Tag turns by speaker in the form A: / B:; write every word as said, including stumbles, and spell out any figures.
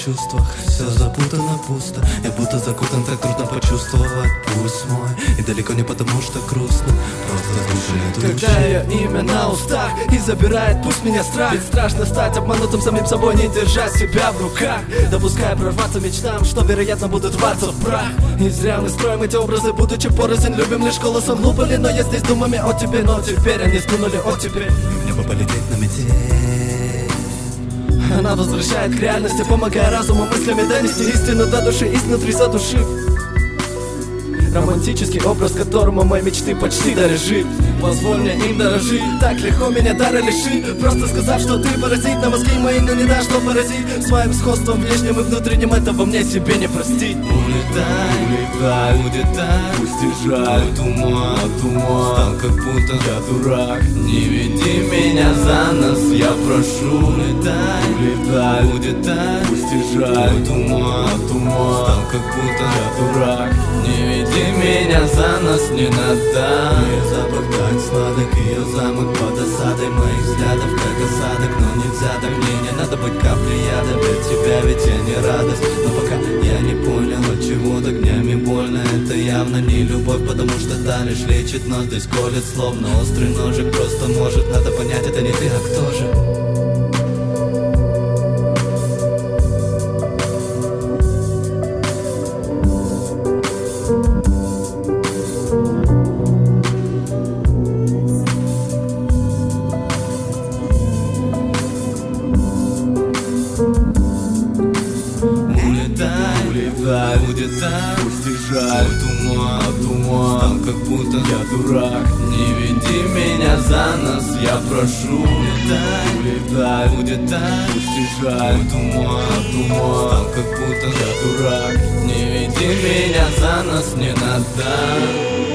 A: чувствах, все запутано, пусто. Я будто закутан, так трудно почувствовать пульс мой. И далеко не потому, что грустно, просто души нету.
B: Когда ее имя на устах и забирает пусть меня страх. Ведь страшно стать обманутым самим собой, не держать себя в руках, допуская прорваться мечтам, что вероятно будут рваться в прах. И зря мы строим эти образы, будучи порознь. Любим лишь голосом, глупо ли, но я здесь думами о тебе. Но теперь они сдунули от тебе.
A: И мне бы полететь на метель.
B: Она возвращает к реальности, помогая разуму мыслями донести истину до души, изнутри задушив. Романтический образ, которому мои мечты почти дорожит. Позволь мне им дорожить, так легко меня дара лиши. Просто сказав, что ты паразит на мозги мои, но не дашь, что поразить. Своим сходством внешним и внутренним этого мне себе не простить.
A: Улетай, улетай, улетай, пусть и жаль, туман, туман. Стал как будто я дурак. Не веди меня за нос, я прошу. Улетай, улетай, улетай, пусть и жаль, туман, туман. Стал как будто я дурак. Не веди меня за нос, не надо. Ее запах так сладок, ее замок под осадой моих взглядов, как осадок, но нельзя так. Мне не надо быть каплей яда, для тебя ведь я не радость. Но пока я не понял, от чего так днями больно. Это явно не любовь, потому что та лишь лечит, но здесь колет словно острый ножик. Просто может, надо понять, это не ты, а кто же? Улетай, улетай, пусть и жаль, туман, туман. Стал как будто я дурак. Не веди меня за нос, я прошу. Улетай, улетай, улетай, пусть и жаль, туман, туман. Стал как будто я дурак. Не веди меня за нос, не надо.